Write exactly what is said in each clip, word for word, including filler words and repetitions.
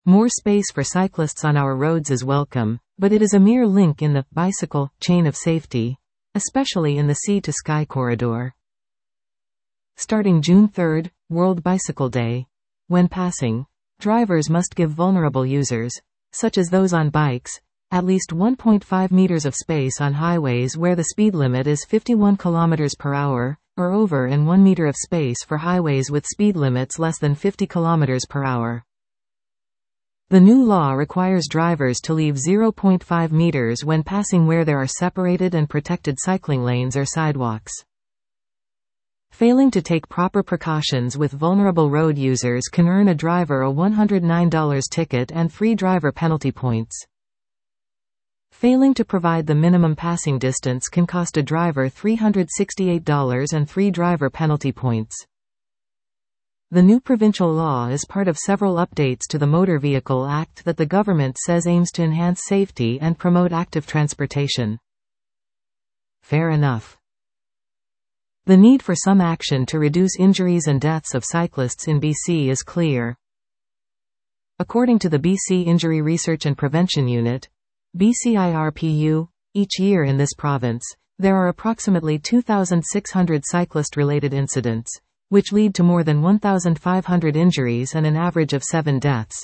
More space for cyclists on our roads is welcome, but it is a mere link in the bicycle chain of safety, especially in the sea-to-sky corridor. Starting June third, World Bicycle Day. When passing, drivers must give vulnerable users, such as those on bikes, at least one point five meters of space on highways where the speed limit is fifty-one kilometers per hour, or over, and one meter of space for highways with speed limits less than fifty kilometers per hour. The new law requires drivers to leave zero point five meters when passing where there are separated and protected cycling lanes or sidewalks. Failing to take proper precautions with vulnerable road users can earn a driver a one hundred nine dollar ticket and free driver penalty points. Failing to provide the minimum passing distance can cost a driver three hundred sixty-eight dollars and three driver penalty points. The new provincial law is part of several updates to the Motor Vehicle Act that the government says aims to enhance safety and promote active transportation. Fair enough. The need for some action to reduce injuries and deaths of cyclists in B C is clear. According to the B C Injury Research and Prevention Unit, B C I R P U, each year in this province, there are approximately two thousand six hundred cyclist-related incidents, which lead to more than one thousand five hundred injuries and an average of seven deaths.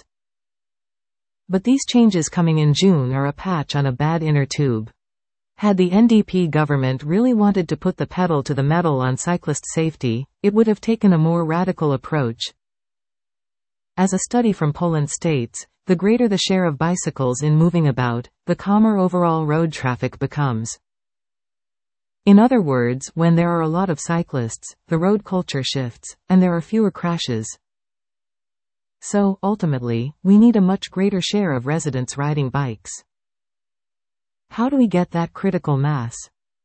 But these changes coming in June are a patch on a bad inner tube. Had the N D P government really wanted to put the pedal to the metal on cyclist safety, it would have taken a more radical approach. As a study from Poland states, the greater the share of bicycles in moving about, the calmer overall road traffic becomes. In other words, when there are a lot of cyclists, the road culture shifts, and there are fewer crashes. So, ultimately, we need a much greater share of residents riding bikes. How do we get that critical mass?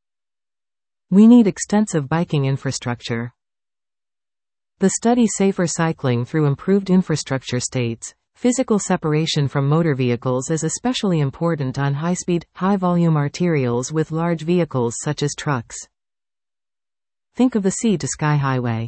We need extensive biking infrastructure. The study Safer Cycling Through Improved Infrastructure states, physical separation from motor vehicles is especially important on high-speed, high-volume arterials with large vehicles such as trucks. Think of the sea-to-sky highway.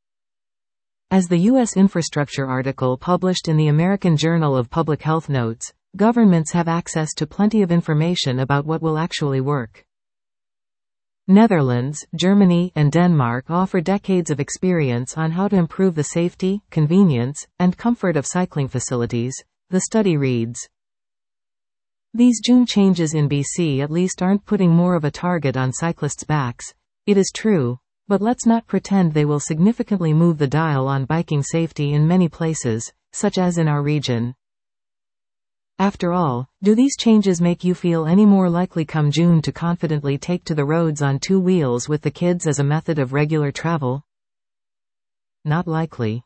As the U S infrastructure article published in the American Journal of Public Health notes, governments have access to plenty of information about what will actually work. Netherlands, Germany, and Denmark offer decades of experience on how to improve the safety, convenience, and comfort of cycling facilities, the study reads. These June changes in B C at least aren't putting more of a target on cyclists' backs, it is true, but let's not pretend they will significantly move the dial on biking safety in many places, such as in our region. After all, do these changes make you feel any more likely come June to confidently take to the roads on two wheels with the kids as a method of regular travel? Not likely.